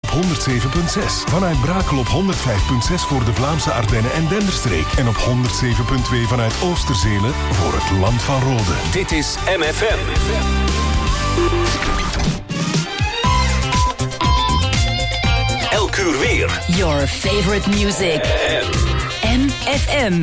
op 107.6. Vanuit Brakel op 105.6 voor de Vlaamse Ardennen en Denderstreek. En op 107.2 vanuit Oosterzelen voor het Land van Rode. Dit is MFM. Elk uur weer. Your favorite music. MFM.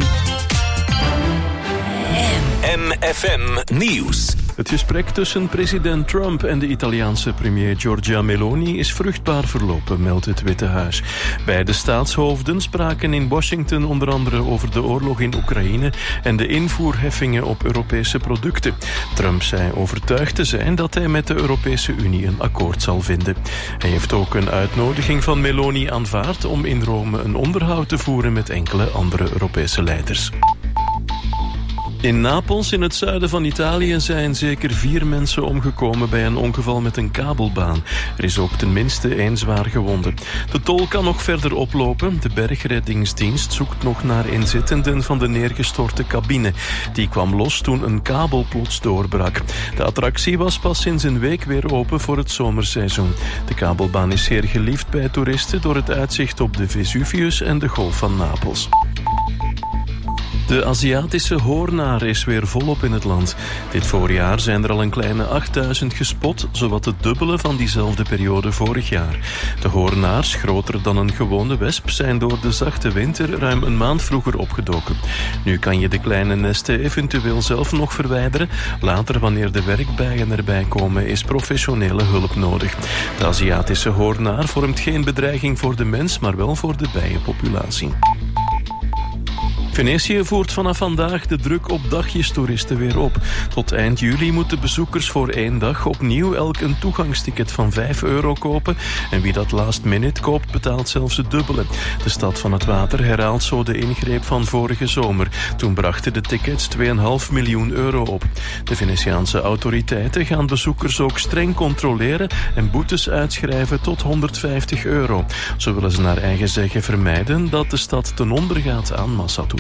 MFM Nieuws. Het gesprek tussen president Trump en de Italiaanse premier Giorgia Meloni is vruchtbaar verlopen, meldt het Witte Huis. Beide staatshoofden spraken in Washington onder andere over de oorlog in Oekraïne en de invoerheffingen op Europese producten. Trump zei overtuigd te zijn dat hij met de Europese Unie een akkoord zal vinden. Hij heeft ook een uitnodiging van Meloni aanvaard om in Rome een onderhoud te voeren met enkele andere Europese leiders. In Napels, in het zuiden van Italië, zijn zeker 4 mensen omgekomen bij een ongeval met een kabelbaan. Er is ook tenminste 1 zwaar gewonde. De tol kan nog verder oplopen. De bergreddingsdienst zoekt nog naar inzittenden van de neergestorte cabine. Die kwam los toen een kabel plots doorbrak. De attractie was pas sinds een week weer open voor het zomerseizoen. De kabelbaan is zeer geliefd bij toeristen door het uitzicht op de Vesuvius en de Golf van Napels. De Aziatische hoornaar is weer volop in het land. Dit voorjaar zijn er al een kleine 8000 gespot, zowat het dubbele van diezelfde periode vorig jaar. De hoornaars, groter dan een gewone wesp, zijn door de zachte winter ruim een maand vroeger opgedoken. Nu kan je de kleine nesten eventueel zelf nog verwijderen. Later, wanneer de werkbijen erbij komen, is professionele hulp nodig. De Aziatische hoornaar vormt geen bedreiging voor de mens, maar wel voor de bijenpopulatie. Venetië voert vanaf vandaag de druk op dagjestoeristen weer op. Tot eind juli moeten bezoekers voor 1 dag opnieuw elk een toegangsticket van €5 kopen. En wie dat last minute koopt, betaalt zelfs het dubbele. De Stad van het Water herhaalt zo de ingreep van vorige zomer. Toen brachten de tickets €2,5 miljoen op. De Venetiaanse autoriteiten gaan bezoekers ook streng controleren en boetes uitschrijven tot €150. Zo willen ze naar eigen zeggen vermijden dat de stad ten onder gaat aan massatoerisme.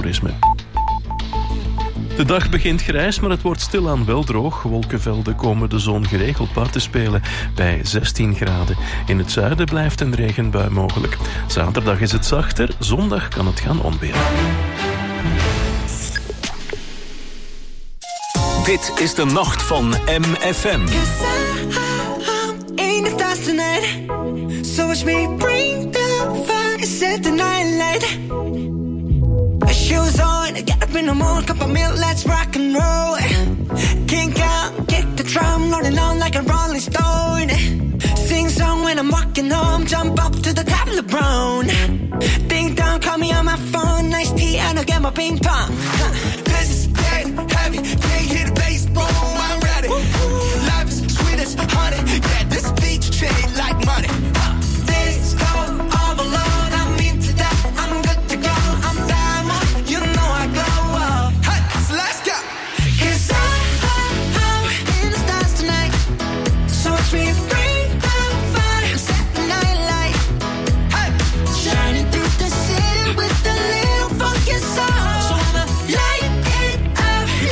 De dag begint grijs, maar het wordt stilaan wel droog. Wolkenvelden komen de zon geregeld parten spelen bij 16 graden. In het zuiden blijft een regenbui mogelijk. Zaterdag is het zachter, zondag kan het gaan onweren. Dit is de nacht van MFM. So watch me bring the fire, set the night light. Shoes on, get up in the morning, cup of milk, let's rock and roll. Kink out, kick the drum, rolling on like a rolling stone. Sing song when I'm walking home, jump up to the top of the brown. Ding dong, call me on my phone, nice tea and I'll get my ping pong. This is dead heavy, can't hear the bass, boom, I'm ready. Life is sweet as honey, yeah, this beach shade like money. This go all alone, I'm into that, I'm good to go, I'm diamond, you know I glow up. Hey, so let's go. 'Cause I'm in the stars tonight, so watch me bring the fire, set the night light. Hey, shining through the city with a little funky soul. So I'ma light it up,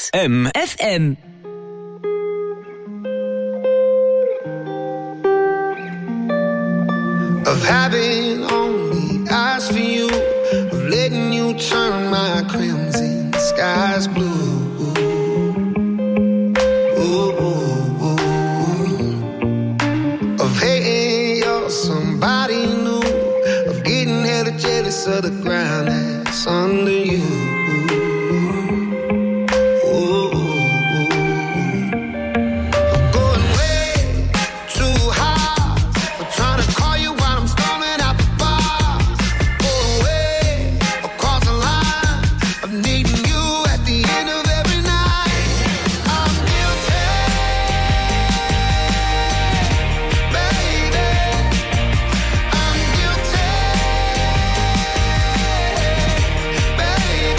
Kiss FM. Of having only eyes for you, of letting you turn my crimson skies blue. Ooh, ooh, ooh. Of hating you're somebody new, of getting hella jealous of the ground that's under you. Baby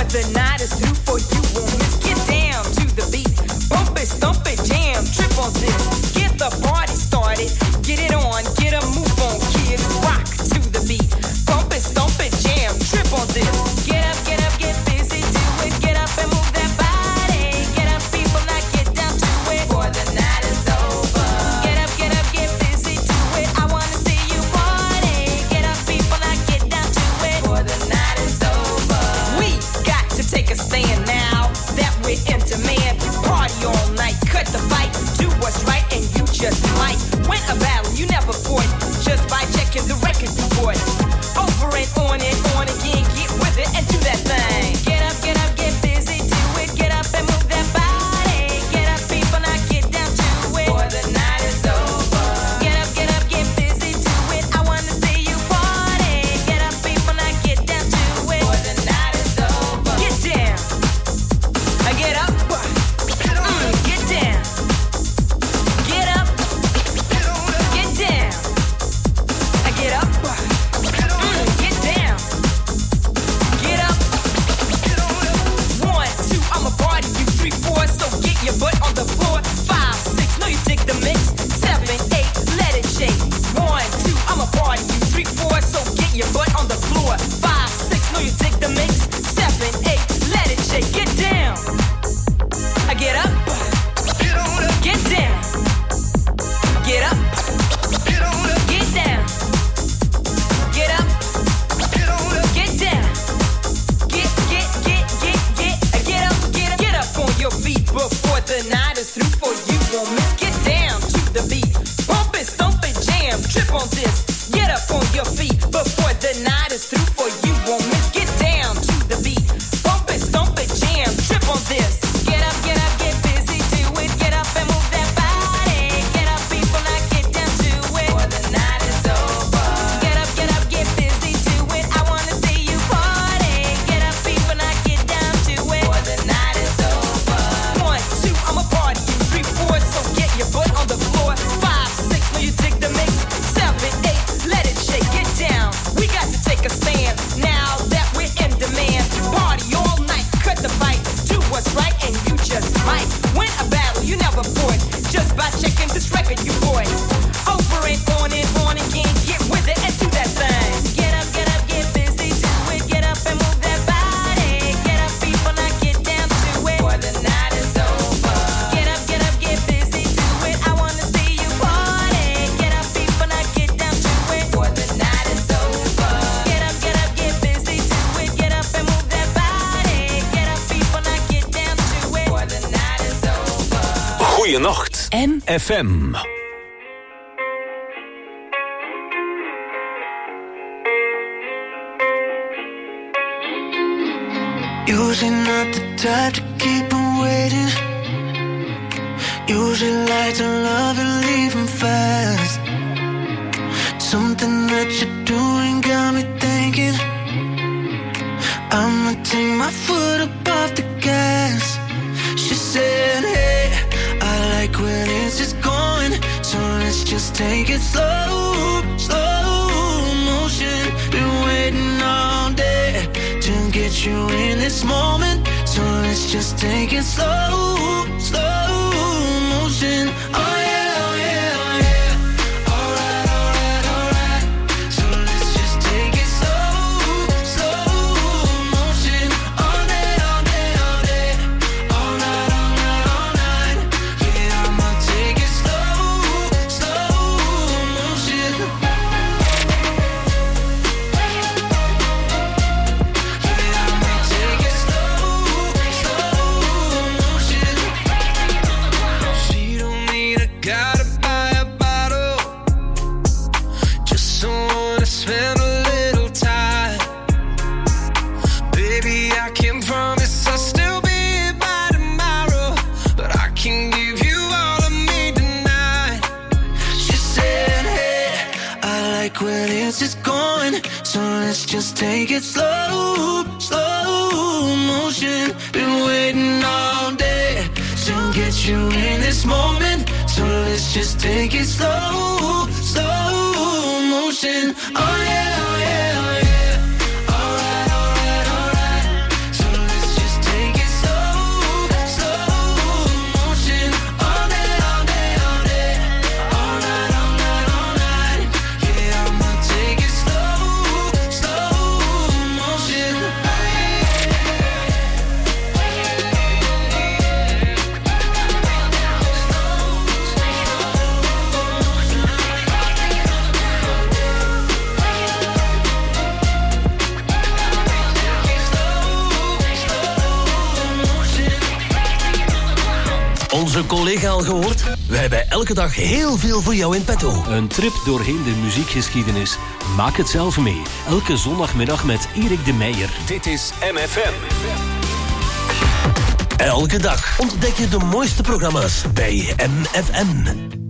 the night is through for you. Won't miss. Get down to the beat. Bump it, stomp it, jam, trip on this. Get the party started. Get it on, get a move on, kid. Rock to the beat. Bump it, stomp it, jam, trip on this. Get up, get busy, do it. Get up and move that body. Get up, people, now get down to it. Before the night is over. Get up, get busy, do it. I wanna see you party. Get up, people, now get down to it. Before the night is over. We got to take a stand now that we're in demand. Party all night, cut the fight, do what's right, and you just might win a battle you never fought just by checking the record you bought. Over and on again, get with it and do that thing. Get up, get busy, do it. Get up and move that body. Get up, people, now get down to it. Before the night is over. Get up, get busy, do it. I wanna see you party. Get up, people, now get down to it. Before the night is over. Get down. Get up. Get down. Get up. Get down. Get up. Get down. Get up. 1, 2, I'm a party you. 3, 4, so get your butt on the floor. 5, 6, know you dig the mix. 7, 8, let it shake. 1, 2, I'm a party you. 3, 4, so get your butt on the floor. 5, 6, know you dig the mix. 7, 8, let it shake. Get down. Get up. Get down. Get up. Get down. Get up. Get down. Get up on your feet before the night is through for you. Won't miss. Get down to the beat. Bump it, stomp it, jam, trip on this. Get up on your feet before the night is through for you. Won't miss. Get down to the beat. Bump it, stomp it, jam, trip on this. Get up, get busy, do it. Get up and move that body. Get up, people, now get down to it. Before the night is over. Get up, get busy, do it. I wanna see you party. Get up, people, now get down to it. Before the night is over. 1, 2, I'm a party you. 3, 4, so get your butt on the floor. 5, 6, know you dig the mix. 7, 8, let it shake. Get down. We got to take a stand now that we're in demand. Party all night, cut the fight, do what's right, and you just might win a battle you never fought just by checking this record you bought. Over and on again, get with it and do that thing. Get up, get busy, do it. Get up and move that body. Get up, people, now get down to it. Before the night is over. Get up, get busy, do it. I wanna see you party. Get up, people, now get down to it. Before the night is over. Get up, get busy, do it. Get up and move that body. Get up, people, now get down to it. Before the night is over. Goeienacht, FM. Usually not the type to keep him waiting. Usually like to love and leave him fast. Something that you're doing got me thinking I'ma take my foot up off the gas. She said, hey, I like when it's just going, so let's just take it slow, slow motion. Been waiting all day to get you in this moment, so let's just take it slow, slow motion. Oh yeah, oh yeah, oh yeah. Alright, alright, alright. So let's just take it slow, slow motion. All day, all day, all day. All night, all night, all night. Yeah, I'ma take it slow, slow motion. Yeah, I'ma take it slow, slow motion. She don't need a guy to buy a bottle, just someone to spend a little time. Baby, I can promise I'll still be here by tomorrow, but I can give you all of me tonight. She said, hey, I like when it's just going, so let's just take it slow, slow motion. Been waiting all day to get you in this moment, so let's just take it slow, slow motion. Oh yeah, oh yeah, oh yeah. Alright, alright, alright. So let's collega al gehoord? Wij hebben elke dag heel veel voor jou in petto. Een trip doorheen de muziekgeschiedenis. Maak het zelf mee. Elke zondagmiddag met Erik de Meijer. Dit is MFM. Elke dag ontdek je de mooiste programma's bij MFM.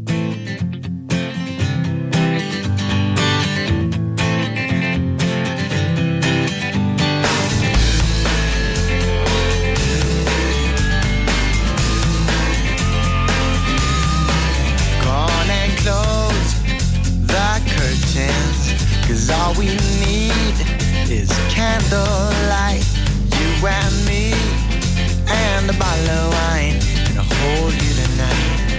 All we need is candlelight, you and me, and a bottle of wine to hold you tonight.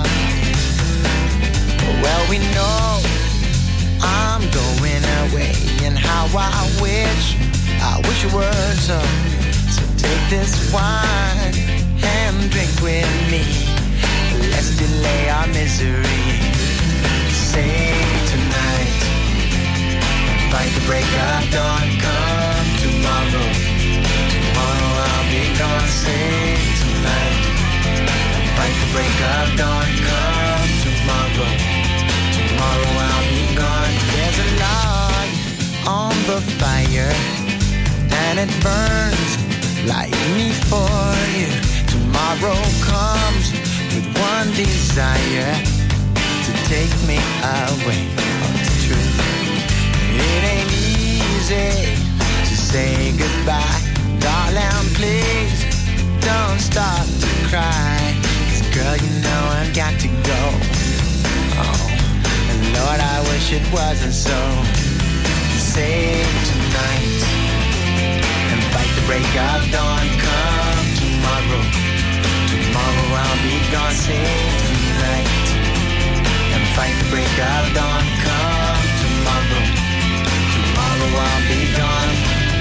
Well, we know I'm going away, and how I wish it were so. So take this wine and drink with me. Let's delay our misery. Say tonight. Fight the break of dawn, come tomorrow. Tomorrow I'll be gone, sing tonight. Fight the break of dawn, come tomorrow. Tomorrow I'll be gone. There's a log on the fire, and it burns like me for you. Tomorrow comes with one desire, to take me away. Oh, it's true. It ain't easy to say goodbye. Darling, please don't start to cry. 'Cause girl, you know I've got to go. Oh, and Lord, I wish it wasn't so. Save tonight and fight the break of dawn. Come tomorrow. Tomorrow I'll be gone. Save tonight and fight the break of dawn. Come tomorrow. Tomorrow I'll be gone.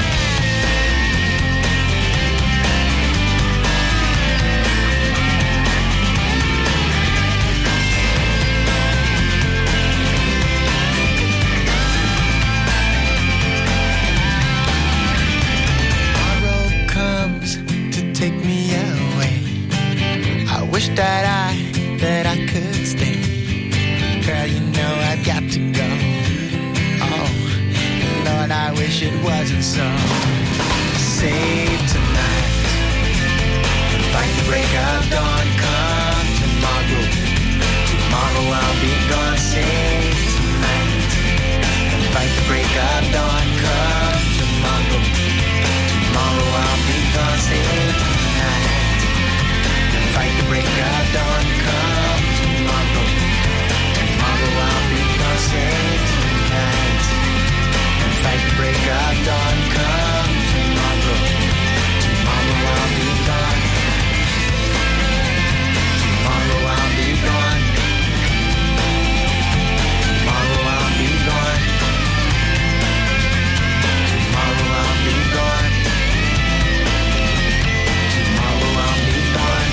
Tomorrow comes to take me away. I wish that I could stay. Girl, you know I've got to go. Oh, Lord, I wish it wasn't so. Save tonight and fight the break of dawn. Come tomorrow. Tomorrow I'll be gone. Save tonight and fight the break of dawn. Come tomorrow. Tomorrow I'll be gone. Save tonight and fight the break of dawn. Come tomorrow. Tomorrow I'll be gone. Save tonight. Fight the break of dawn, come tomorrow. Tomorrow I'll be gone. Tomorrow I'll be gone. Tomorrow I'll be gone. Tomorrow I'll be gone. Tomorrow I'll be gone.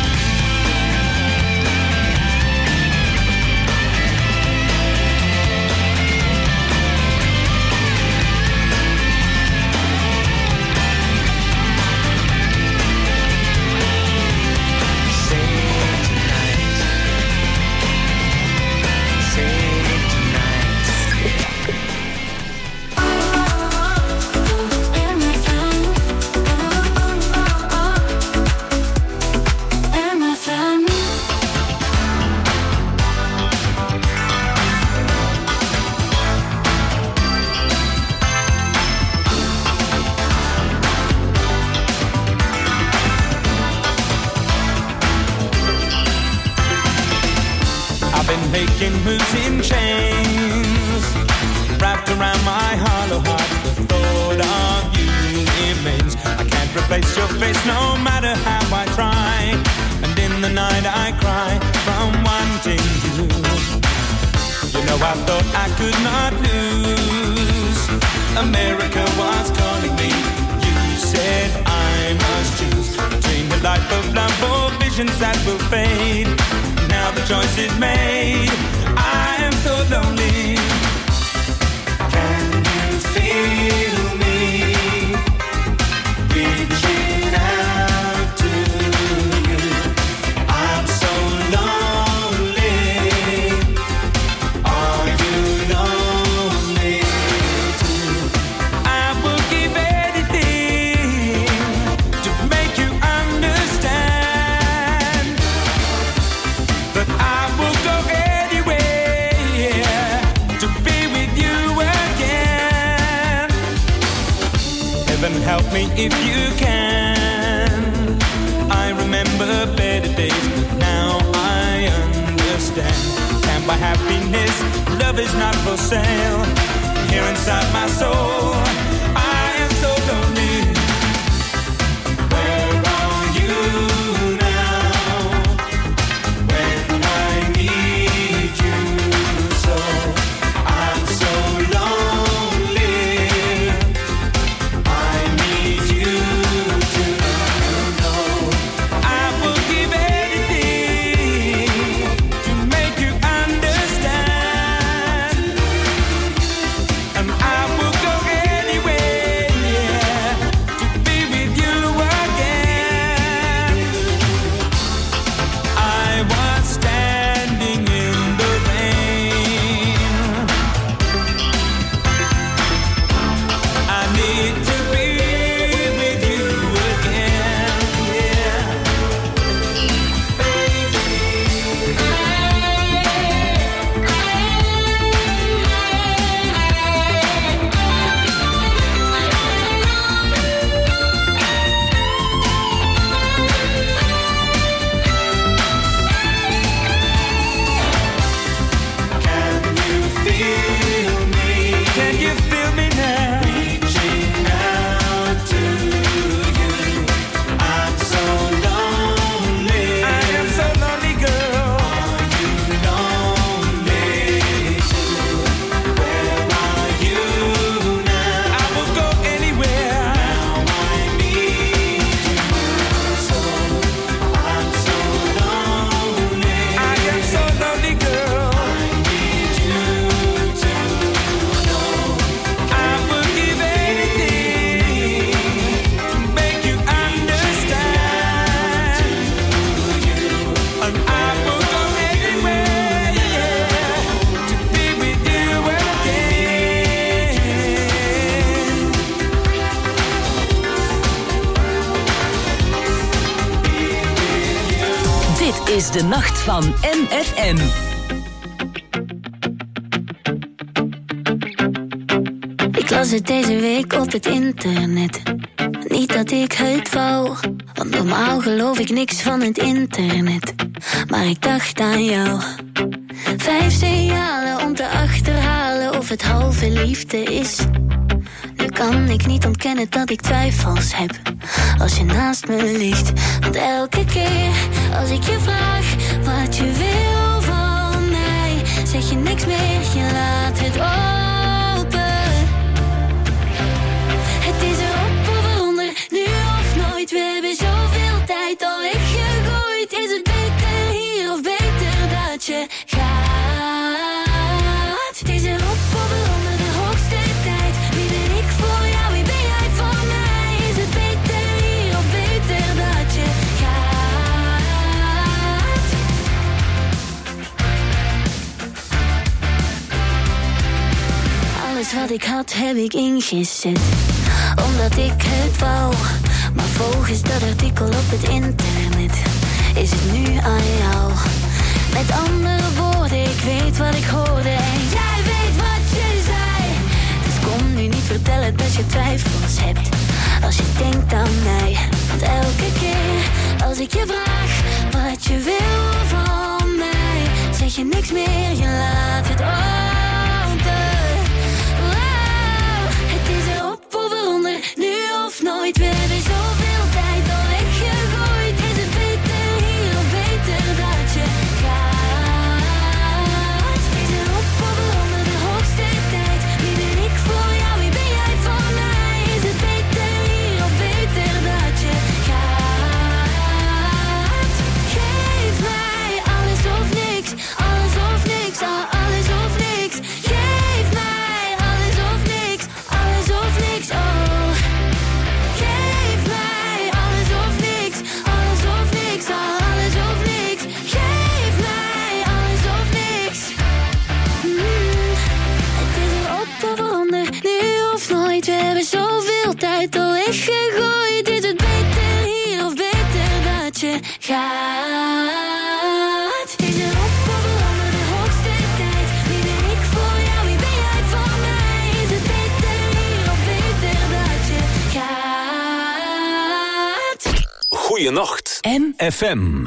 Making moves in chains, wrapped around my hollow heart. The thought of you remains. I can't replace your face, no matter how I try. And in the night I cry from wanting you. You know I thought I could not lose. America was calling me. You said I must choose between the life of love or visions that will fade. Now the choice is made. I am so lonely. Can you feel me reaching out to you? I'm help me if you can. I remember better days, but now I understand. Can't buy happiness, love is not for sale. Here inside my soul, I am so lonely. Where are you now? When I need you so, I'm so lonely. I need you to know I will give anything to make you understand, and I will go anywhere, yeah, to be with you again. I was standing in the rain. I need to be with you again, yeah. Can you feel me? Can you feel me now? Reaching out to you. I'm so lonely. I am so lonely, girl. Are you lonely too? Where are you now? I will go anywhere. Now I need you so. I'm so lonely. I am so lonely, girl. I need you to know I will give anything to make you understand, and I will go anywhere, yeah, to be with you again. Dit is de nacht van NFM. Ik las het deze week op het internet. Niet dat ik het wou, want normaal geloof ik niks van het internet. Maar ik dacht aan jou. 5 signalen om te achterhalen of het halve liefde is. Nu kan ik niet ontkennen dat ik twijfels heb als je naast me ligt. Want elke keer als ik je vraag wat je wil van mij, zeg je niks meer, je laat het open. Het is erop of eronder, nu of nooit. We hebben zoveel tijd al weggegooid. Is het beter hier of beter dat je gaat? Het is erop of eronder, de hoogste tijd. Wie ben ik voor jou, wie ben jij voor mij? Is het beter hier of beter dat je gaat? Alles wat ik had heb ik ingezet, omdat ik het wou. Maar volgens dat artikel op het internet is het nu aan jou. Met andere woorden, ik weet wat ik hoorde en jij weet wat je zei. Dus kom nu niet vertellen dat je twijfels hebt als je denkt aan mij. Want elke keer als ik je vraag wat je wil van mij, zeg je niks meer, je laat het open. Het is erop of eronder, nu of nooit. We hebben zoveel tijd al weggegooid. Is het beter hier of beter dat je gaat? Het is erop of eronder, de hoogste tijd. Wie ben ik voor jou, wie ben jij voor mij? Is het beter hier of beter dat je gaat? Geef mij alles of niks, alles of niks, alles of niks. Geef mij alles of niks, alles of niks, oh. Geef mij alles of niks, alles of niks, alles of niks. Geef mij alles of niks. Het is erop of eronder, nu of nooit. We hebben zoveel tijd al weggegooid. Is het beter hier of beter dat je gaat? Het is erop of eronder, de hoogste tijd. Wie ben ik voor jou, wie ben jij voor mij? Is het beter hier of beter dat je gaat? Goeienacht. FM.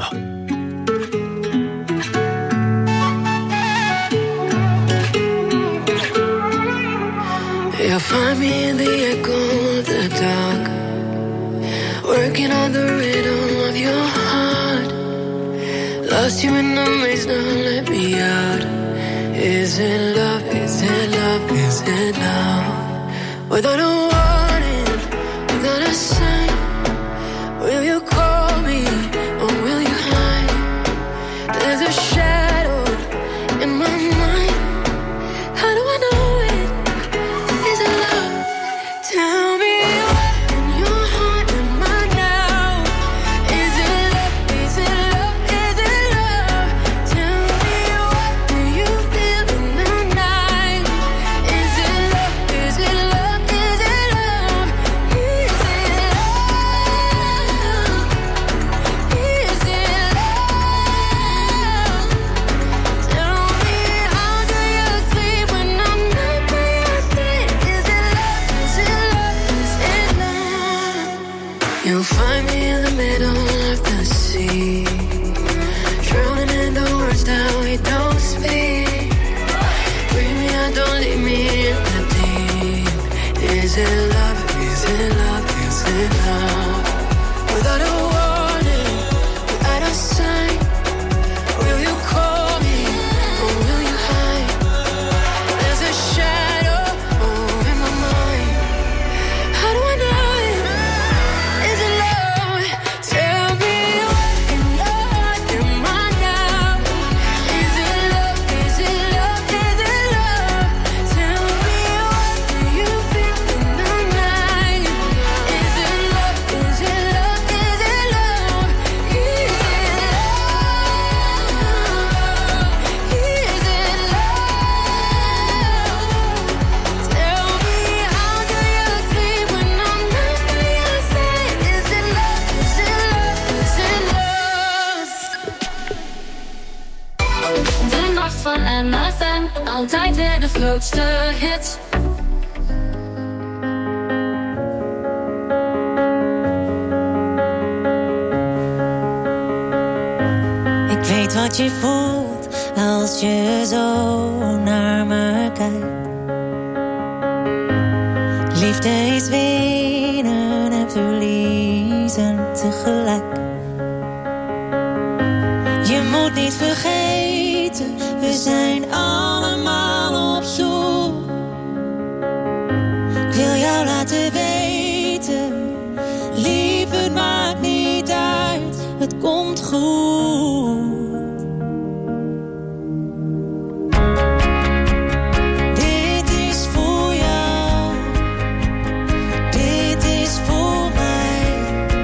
You'll find me in the echo of the dark, working on the rhythm of your heart. Lost you in the maze, now let me out. Is it love, is it love, is it love? Without a warning, without a sign, will you call me or will you hide? There's a shadow in my mind. How do I know it? Is it love? Tell me what in your heart am I now? Is it love? Is it love? Is it love? Tell me what do you feel in the night? Is it love? Is it love? Is it love? Is it love? Is it love? Tell me how do you sleep when I'm not by your side? Is it love? Is it love? Is it love? You'll find me in the middle of the sea, drowning in the words that we don't speak. Bring me out, don't leave me in the deep. Is it love? Is it love? Is it love? Without a warning, without a sign, will you call me or will you hide? There's a shadow in my mind. How do I know it? Is it love? Tell me what in your heart am I now? Is it love? Is it love? Is it love? Tell me what do you feel in the night? Is it love? Is it love? Is it love? Is it love? Is it love? Tell me how do you sleep when I'm not by your side? Is it love? Is it love? Is it love? De nacht van MFM, altijd weer de grootste hits. Ik weet wat je voelt als je zo naar me kijkt. Liefde is winnen en verliezen tegelijk. Je moet niet vergeten, we zijn allemaal op zoek. Ik wil jou laten weten, lief, het maakt niet uit, het komt goed. Dit is voor jou, dit is voor mij,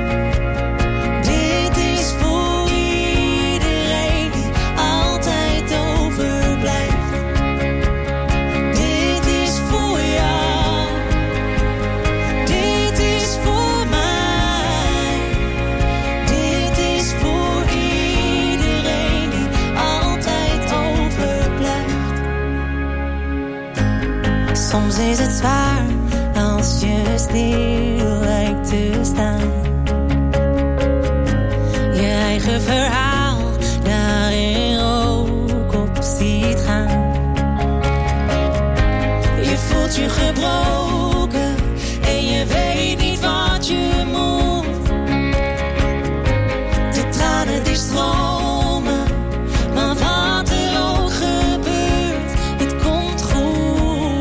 dit is voor iedereen die altijd overblijft. Dit is voor jou, dit is voor mij, dit is voor iedereen die altijd overblijft. Soms is het zwaar als je stil lijkt te staan. Je eigen verhaal daarin ook op ziet gaan. Je voelt je gebroken en je weet niet wat je moet. De tranen die stromen, maar wat er ook gebeurt, het komt goed.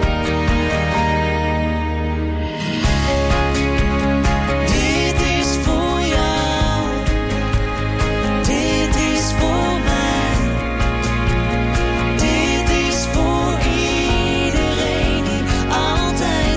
Dit is voor jou, dit is voor mij, dit is voor iedereen die altijd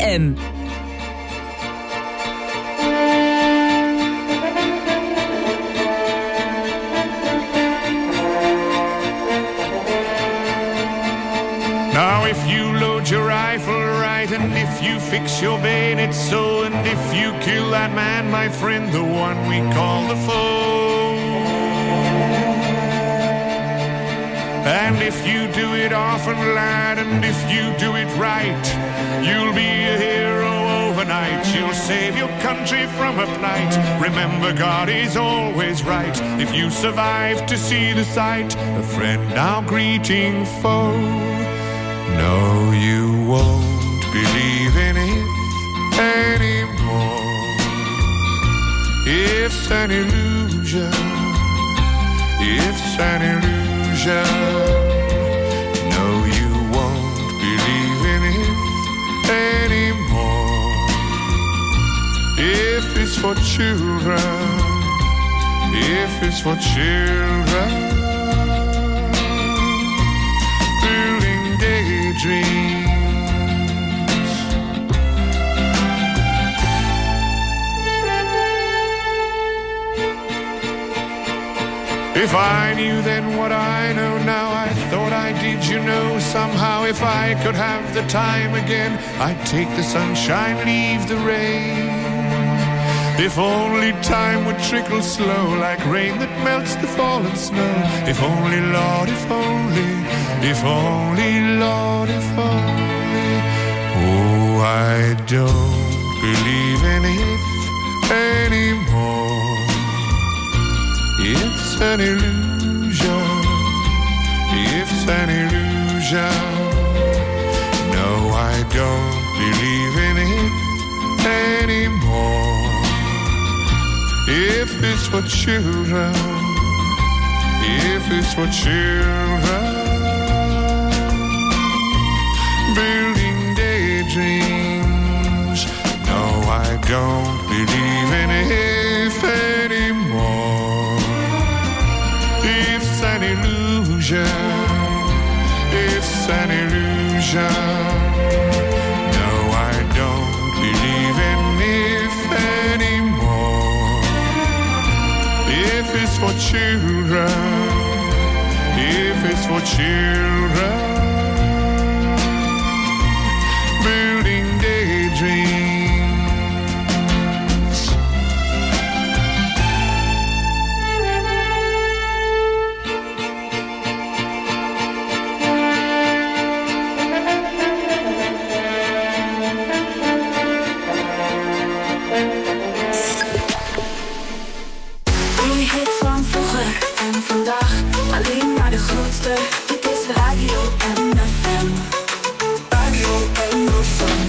FM. Now if you load your rifle right, and if you fix your bayonet so, and if you kill that man, my friend, the one we call the foe, and if you do it often, lad, and if you do it right, you'll be a hero overnight. You'll save your country from a plight. Remember, God is always right. If you survive to see the sight, a friend now greeting foe. No, you won't believe in it anymore. It's an illusion. It's an illusion. No, you won't believe in it anymore. If it's for children, if it's for children, dreams. If I knew then what I know now, I thought I did, you know. Somehow if I could have the time again, I'd take the sunshine, leave the rain. If only time would trickle slow, like rain that melts the fallen snow. If only, Lord, if only, if only, Lord, if only. Oh, I don't believe in if anymore. It's an illusion. It's an illusion. No, I don't believe in it anymore. If it's for children, if it's for children, building daydreams. No, I don't believe in if anymore. It's an illusion. It's an illusion. No, I don't believe in if anymore. If it's for children, if it's for children, building daydreams. Dit is Radio MFM. Radio MFM.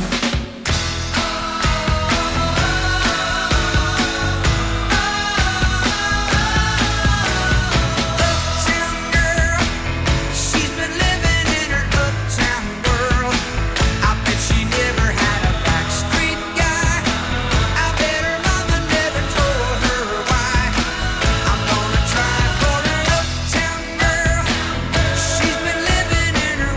She's been living in her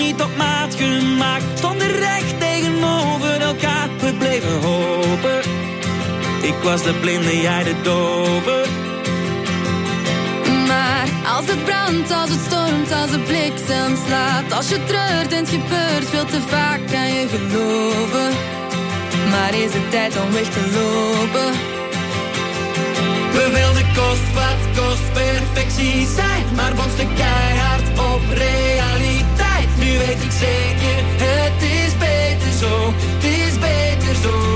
niet op maat gemaakt. Stonden recht tegenover elkaar, we bleven hopen. Ik was de blinde, jij de dove. Maar als het brandt, als het stormt, als de bliksem slaat, als je treurt en het gebeurt veel te vaak, kan je geloven. Maar is het tijd om weg te lopen? We wilden kost wat kost perfectie zijn, maar botsten keihard op realiteit. Nu weet ik zeker, het is beter zo, het is beter zo.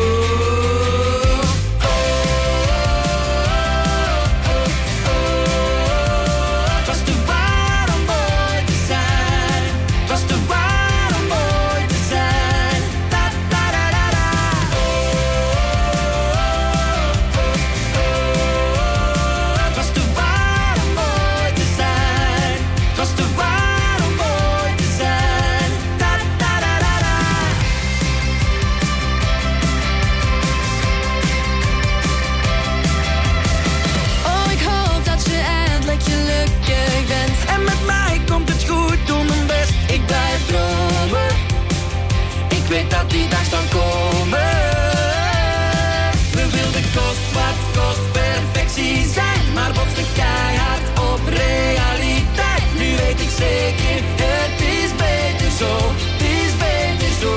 Ik weet dat die dag zal komen. We wilden kost wat kost perfectie zijn, maar botsten keihard op realiteit. Nu weet ik zeker, het is beter zo, het is beter zo.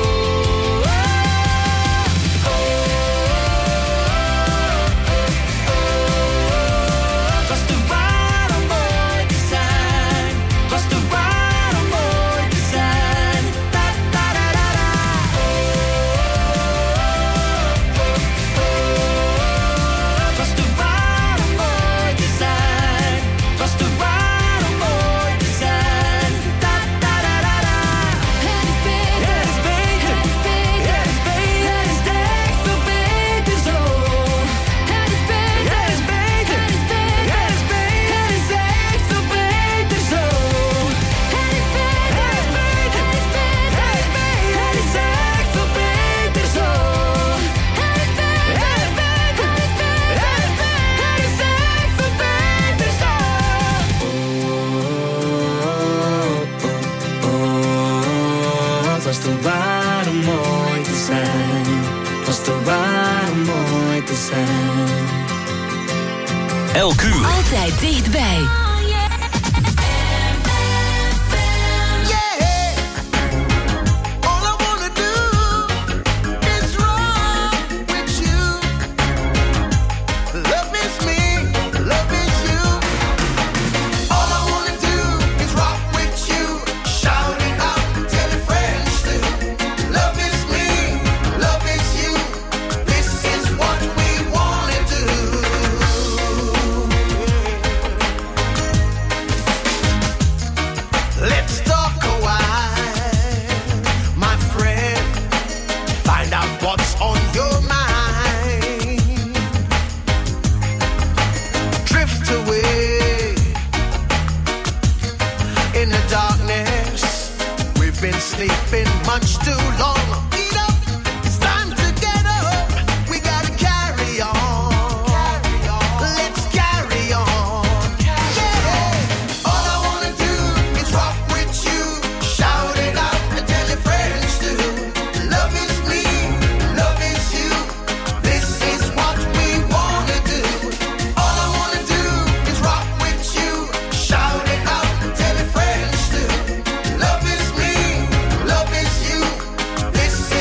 Elk uur. Altijd dichtbij. This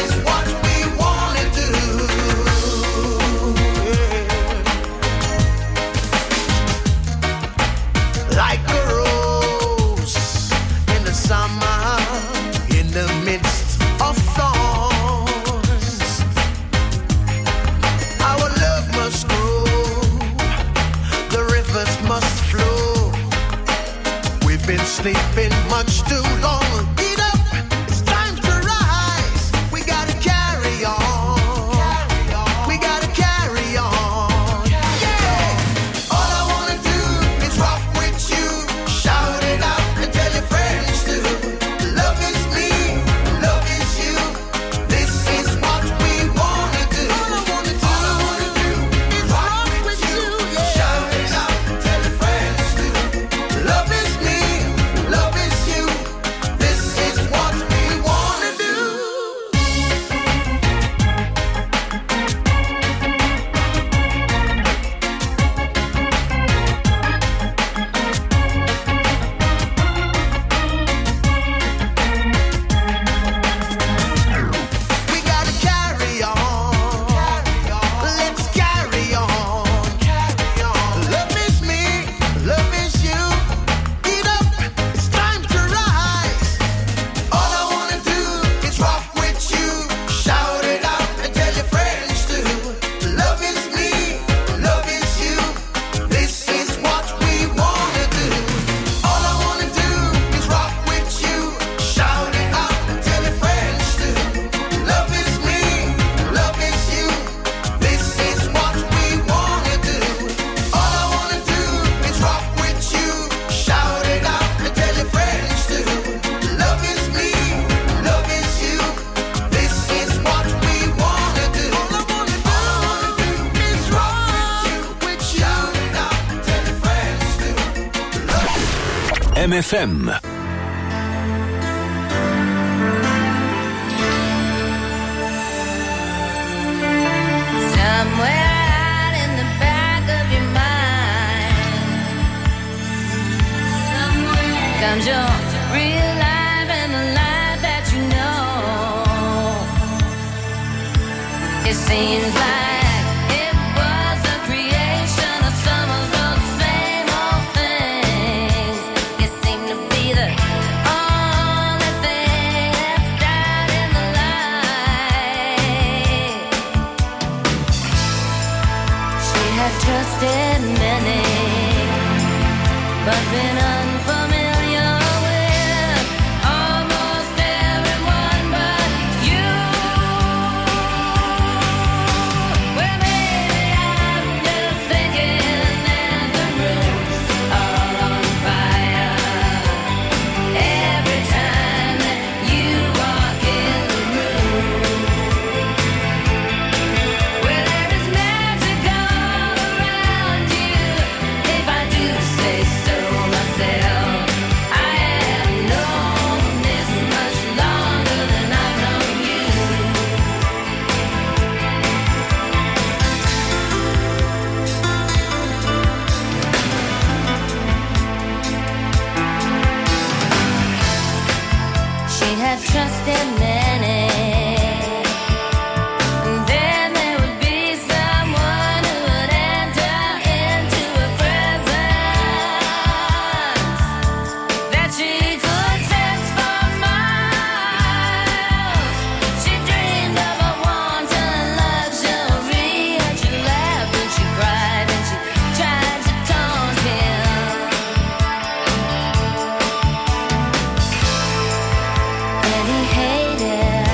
MFM. Somewhere out in the back of your mind, comes your real life and the life that you know. It seems like it was a creation of some of those same old things. It seemed to be the only thing that's died in the light. She had trusted many, but been unfamiliar with almost everyone but you. Well, maybe I'm just thinking that the room's all on fire every time that you walk in the room. Well, there is magic all around you, if I do say so myself. I have known this much longer than I've known you. She had trusted many, and then there would be someone who would enter into a presence that she could sense for miles. She dreamed of a wanton luxury, and she laughed and she cried and she tried to taunt him. And he hated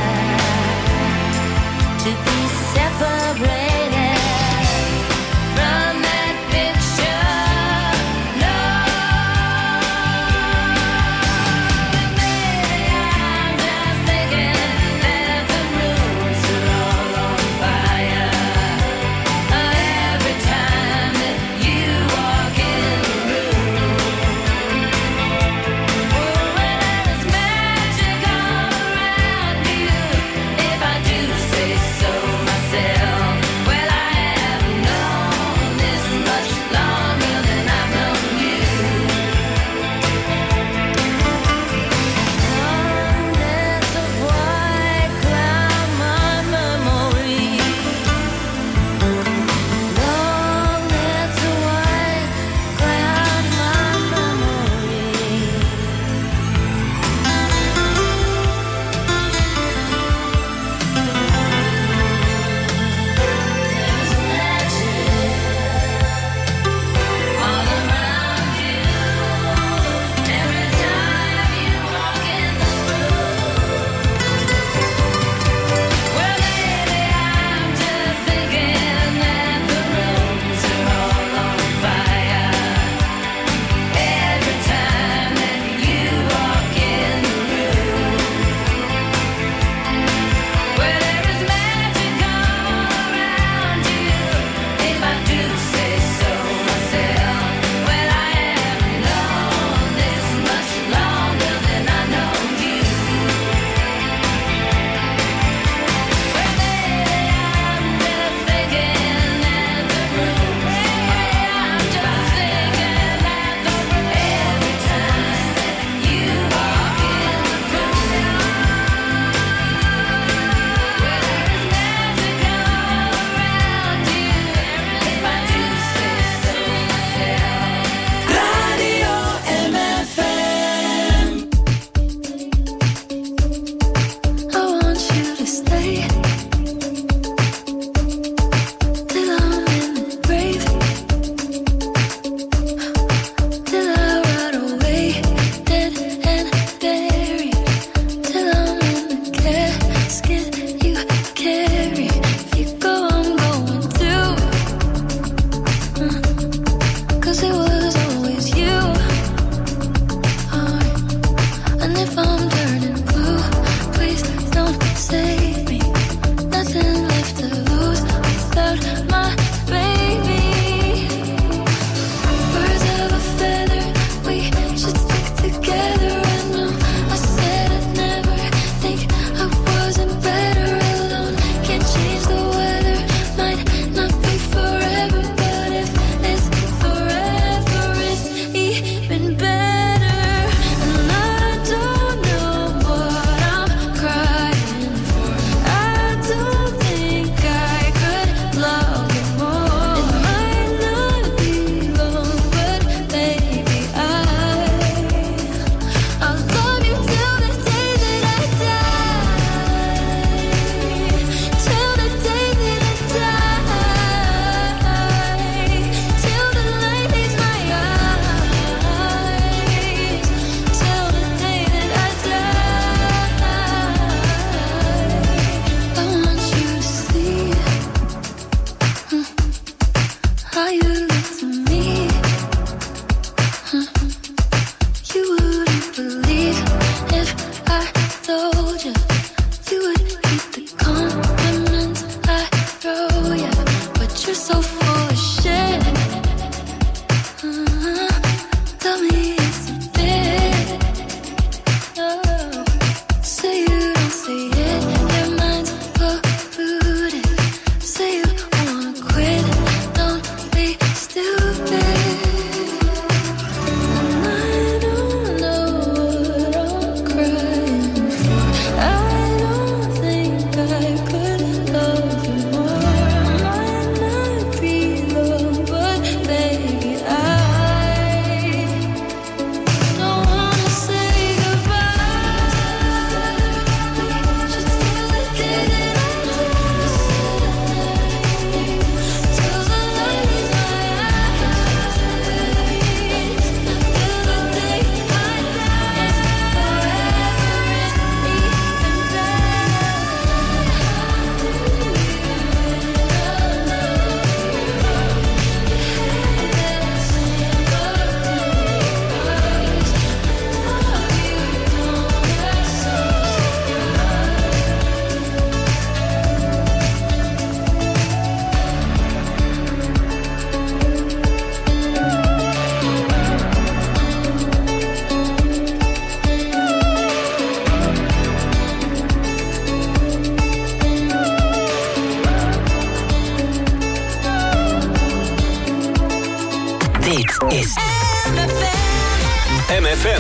told you you would keep the compliments I throw ya, but you're so full of shit. Tell me it's a bit. Oh, say you don't say it, your mind's polluted. Say you wanna quit, don't be stupid. is MFM.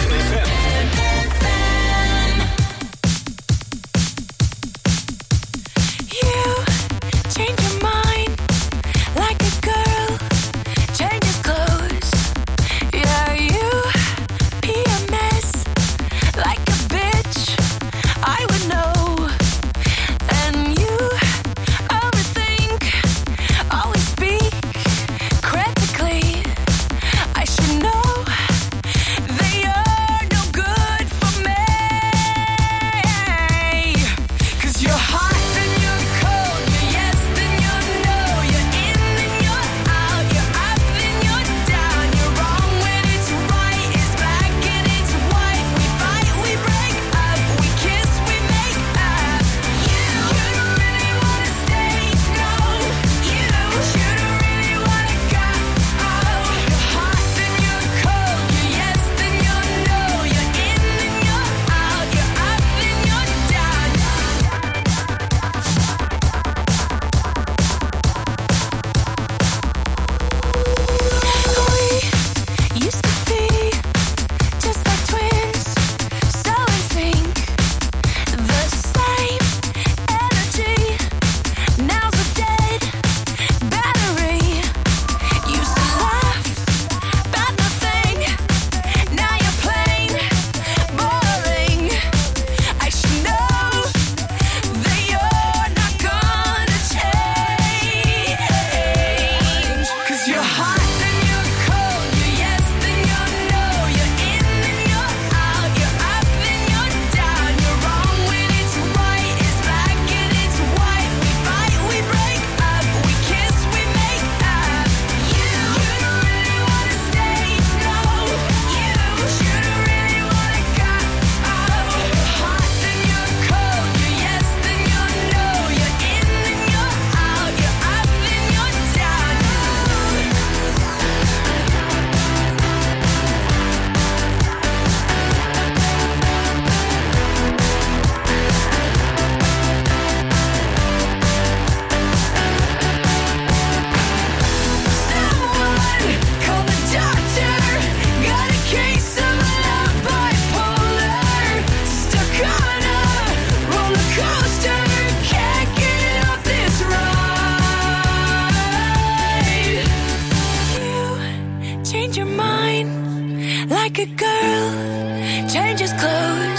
Change your mind like a girl changes clothes.